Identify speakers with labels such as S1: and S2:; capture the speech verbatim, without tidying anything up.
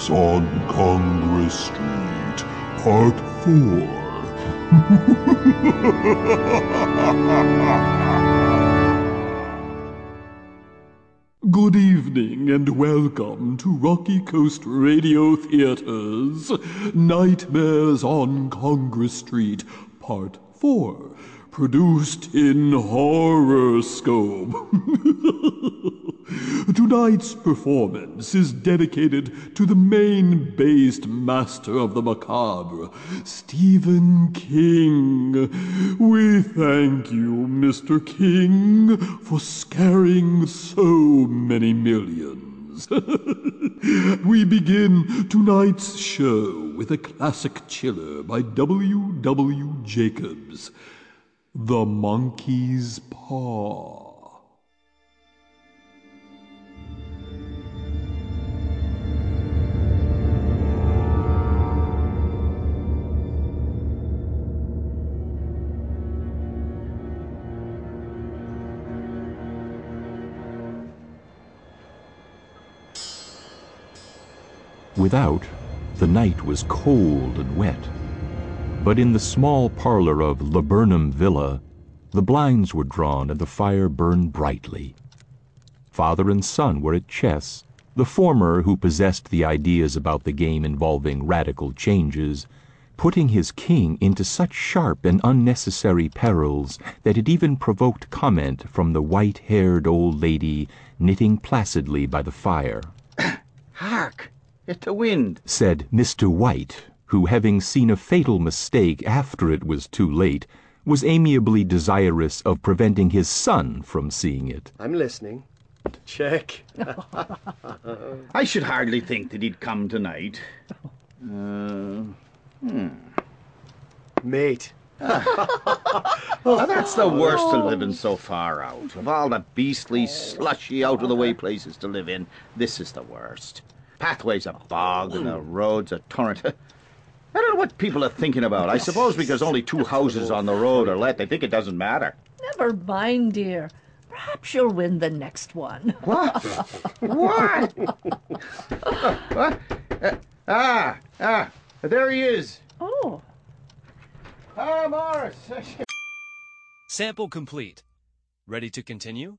S1: Nightmares on Congress Street, Part four. Good evening and welcome to Rocky Coast Radio Theater's Nightmares on Congress Street, Part four, produced in Horror-Scope. Tonight's performance is dedicated to the Maine-based master of the macabre, Stephen King. We thank you, Mister King, for scaring so many millions. We begin tonight's show with a classic chiller by W W Jacobs, The Monkey's Paw.
S2: Without, the night was cold and wet, but in the small parlor of Laburnum Villa, the blinds were drawn and the fire burned brightly. Father and son were at chess, the former, who possessed the ideas about the game involving radical changes, putting his king into such sharp and unnecessary perils that it even provoked comment from the white-haired old lady knitting placidly by the fire.
S3: Hark! It's the wind,
S2: said Mister White, who, having seen a fatal mistake after it was too late, was amiably desirous of preventing his son from seeing it.
S4: I'm listening. Check.
S3: I should hardly think that he'd come tonight. Uh, hmm.
S4: Mate.
S3: Now, that's the worst of living so far out. Of all the beastly, slushy, out-of-the-way places to live in, this is the worst. Pathway's a bog and the road's a torrent. I don't know what people are thinking about. I suppose because only two houses on the road are let, they think it doesn't matter.
S5: Never mind, dear. Perhaps you'll win the next one.
S3: What? What? What? Uh, ah, ah, there he is.
S5: Oh.
S3: Ah, Morris.
S6: Sample complete. Ready to continue?